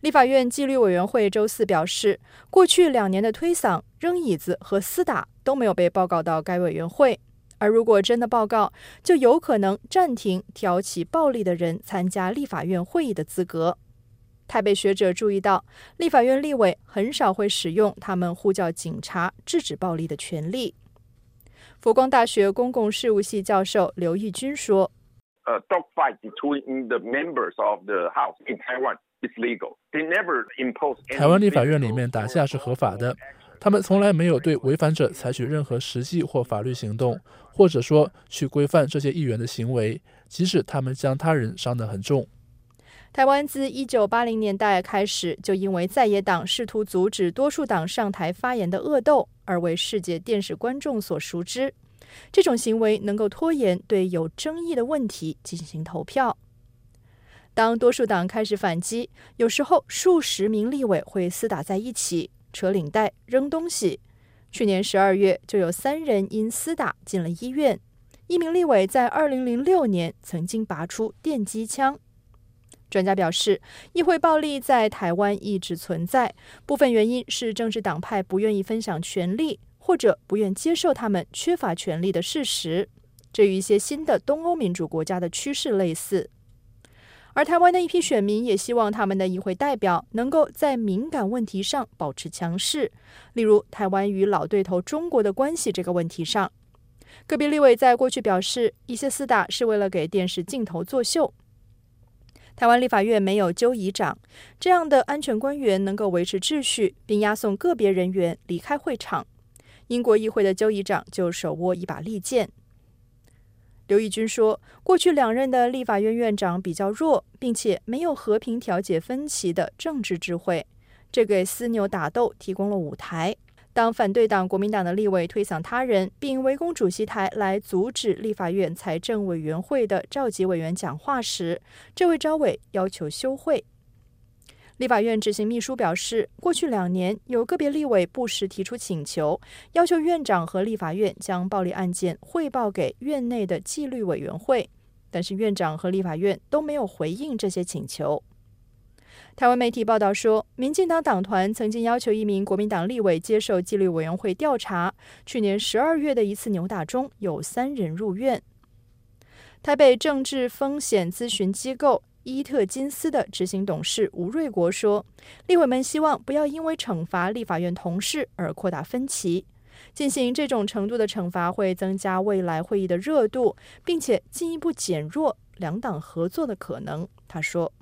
立法院纪律委员会周四表示，过去2年的推搡、扔椅子和厮打都没有被报告到该委员会，而如果真的报告，就有可能暂停挑起暴力的人参加立法院会议的资格。台北学者注意到，立法院立委很少会使用他们呼叫警察制止暴力的权利。佛光大学公共事务系教授刘义军说 ：“Dogfight between the members of the House in Taiwan is legal. They never impose any。” 台湾立法院里面打架是合法的，他们从来没有对违反者采取任何实际或法律行动，或者说去规范这些议员的行为，即使他们将他人伤得很重。 台湾自1980年代开始，就因为在野党试图阻止多数党上台发言的恶斗，而为世界电视观众所熟知。这种行为能够拖延对有争议的问题进行投票。当多数党开始反击，有时候数十名立委会厮打在一起，扯领带、扔东西。去年12月，就有3人因厮打进了医院。一名立委在2006年曾经拔出电击枪。专家表示，议会暴力在台湾一直存在，部分原因是政治党派不愿意分享权力，或者不愿接受他们缺乏权力的事实。这与一些新的东欧民主国家的趋势类似。而台湾的一批选民也希望他们的议会代表能够在敏感问题上保持强势，例如台湾与老对头中国的关系这个问题上。个别立委在过去表示，一些厮打是为了给电视镜头作秀。台湾立法院没有纠议长，这样的安全官员能够维持秩序，并押送个别人员离开会场。英国议会的纠议长就手握一把利剑。刘义军说，过去2任的立法院院长比较弱，并且没有和平调解分歧的政治智慧，这给私扭打斗提供了舞台。当反对党国民党的立委推搡他人，并围攻主席台来阻止立法院财政委员会的召集委员讲话时，这位召委要求休会。立法院执行秘书表示，过去2年有个别立委不时提出请求，要求院长和立法院将暴力案件汇报给院内的纪律委员会，但是院长和立法院都没有回应这些请求。台湾媒体报道说，民进党党团曾经要求一名国民党立委接受纪律委员会调查，去年12月的一次扭打中有3人入院。台北政治风险咨询机构伊特金斯的执行董事吴瑞国说，立委们希望不要因为惩罚立法院同事而扩大分歧，进行这种程度的惩罚会增加未来会议的热度，并且进一步减弱两党合作的可能。他说，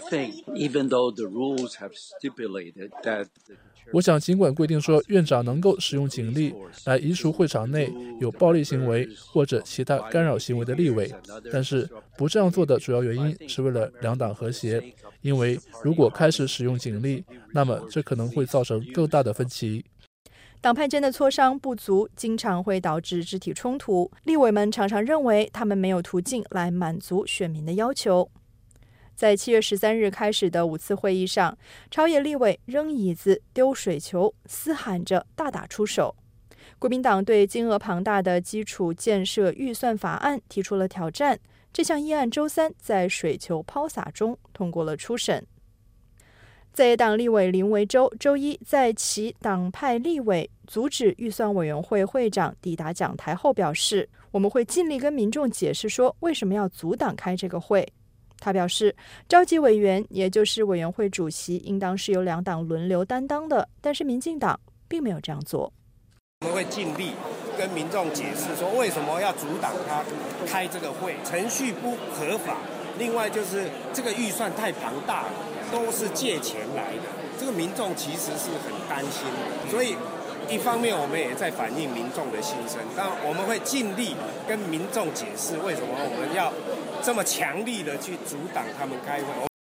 我想尽管规定说院长能够使用警力来移除会场内有暴力行为或者其他干扰行为的立委，但是不这样做的主要原因是为了两党和谐，因为如果开始使用警力，那么这可能会造成更大的分歧。 党派间的磋商不足，经常会导致肢体冲突，立委们常常认为他们没有途径来满足选民的要求。在7月13日开始的5次会议上，朝野立委扔椅子、丢水球，嘶喊着大打出手。国民党对金额庞大的基础建设预算法案提出了挑战，这项议案周3在水球抛洒中通过了初审。在野党立委林维洲周一在其党派立委阻止预算委员会会长抵达讲台后表示，我们会尽力跟民众解释说为什么要阻挡开这个会。他表示，召集委员也就是委员会主席应当是由两党轮流担当的，但是民进党并没有这样做。 我们会尽力跟民众解释说为什么要阻挡他开这个会，程序不合法，另外就是这个预算太庞大了，都是借钱来的，这个民众其实是很担心的，所以一方面我们也在反映民众的心声，但我们会尽力跟民众解释为什么我们要这么强力的去阻挡他们开会。